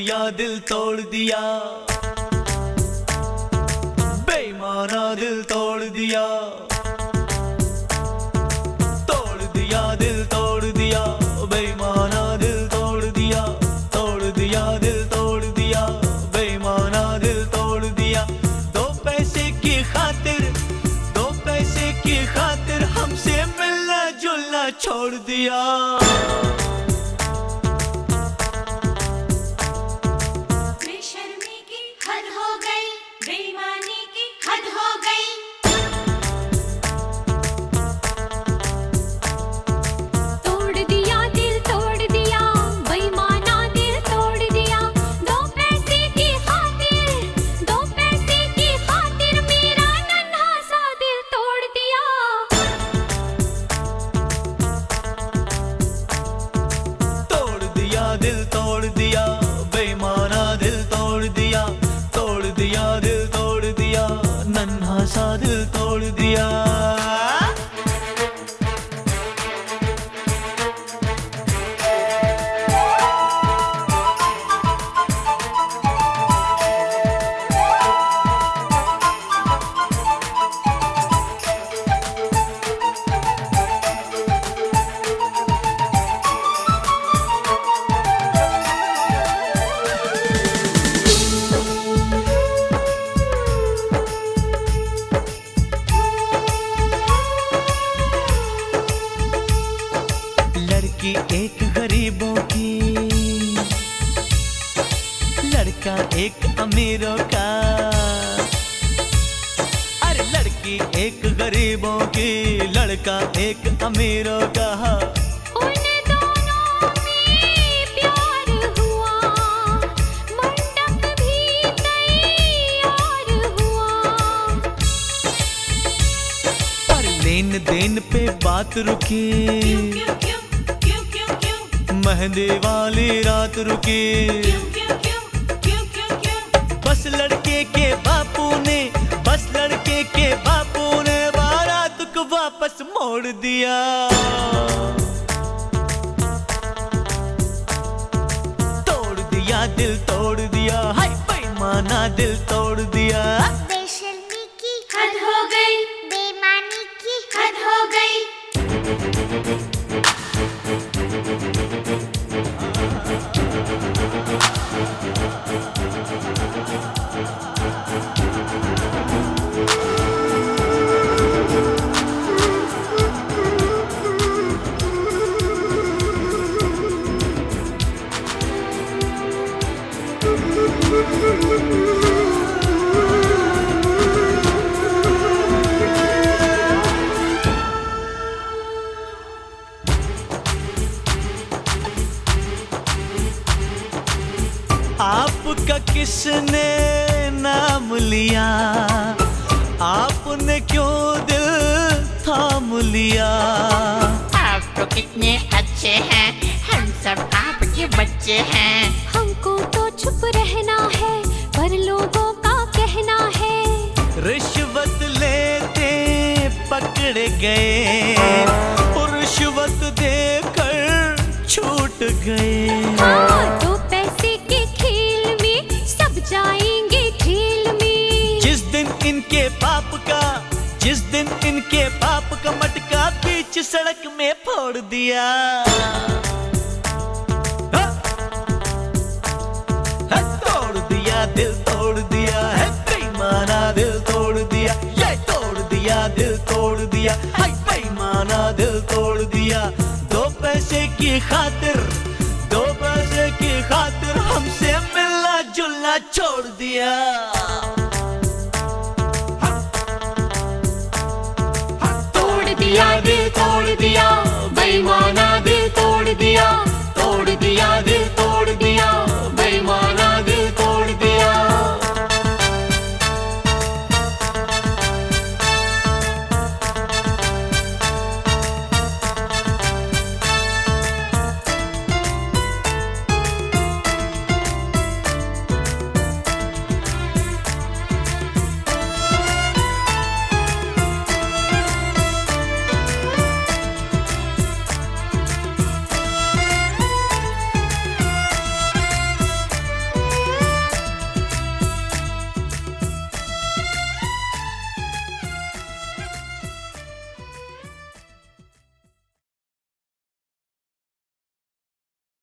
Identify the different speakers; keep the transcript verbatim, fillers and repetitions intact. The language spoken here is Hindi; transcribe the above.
Speaker 1: दिया दिल तोड़ दिया, बेईमाना दिल तोड़ दिया, तोड़ दिया दिल तोड़ दिया, बेईमाना दिल तोड़ दिया, तोड़ दिया दिल तोड़ दिया, बेईमाना दिल तोड़ दिया। दो पैसे की खातिर, दो पैसे की खातिर हमसे मिलना जुलना छोड़ दिया। दिल तोड़ दिया, बेईमाना दिल तोड़ दिया, तोड़ दिया दिल तोड़ दिया, नन्हा सा दिल तोड़ दिया। लड़की एक गरीबों की, लड़का एक अमीरों का। अरे लड़की एक गरीबों की, लड़का एक अमीरों का।
Speaker 2: उन दोनों में प्यार हुआ, मंडप भी तैयार हुआ।
Speaker 1: पर लेन देन पे बात रुकी,
Speaker 2: क्यों क्यों क्यों क्यों क्यों
Speaker 1: मेहंदी वाली रात रुकी।
Speaker 2: क्यों क्यों क्यों क्यों क्यों क्यों
Speaker 1: बस लड़के के बापू ने, बस लड़के के बापू ने बारात को वापस मोड़ दिया। तोड़ दिया दिल तोड़ दिया, हाय बेईमाना दिल तोड़ दिया।
Speaker 2: बेशर्मी की हद हो गई, बेईमानी की हद हो गई।
Speaker 1: आपका किसने नाम लिया, आपने क्यों दिल थाम लिया।
Speaker 3: आप तो कितने अच्छे हैं, हम सब आपके बच्चे हैं।
Speaker 2: हमको तो चुप रहना है, पर लोगों का कहना है।
Speaker 1: रिश्वत लेते पकड़े गए, और रिश्वत देकर छूट गए।
Speaker 2: हाँ, तो पैसे के खेल में सब जाएंगे जेल में।
Speaker 1: जिस दिन इनके पाप का, जिस दिन इनके पाप का मटका बीच सड़क में फोड़ दिया। हाँ? हाँ, तोड़ दिया दिल तोड़ दिया, है बेईमाना दिल तोड़ दिया, ये तोड़ दिया दिल तोड़ दिया, हाय बेईमाना दिल तोड़ दिया। दो पैसे की खातिर, दो पैसे की खातिर हमसे मिलना जुलना छोड़ दिया।
Speaker 2: तोड़ दिया दिल तोड़ दिया।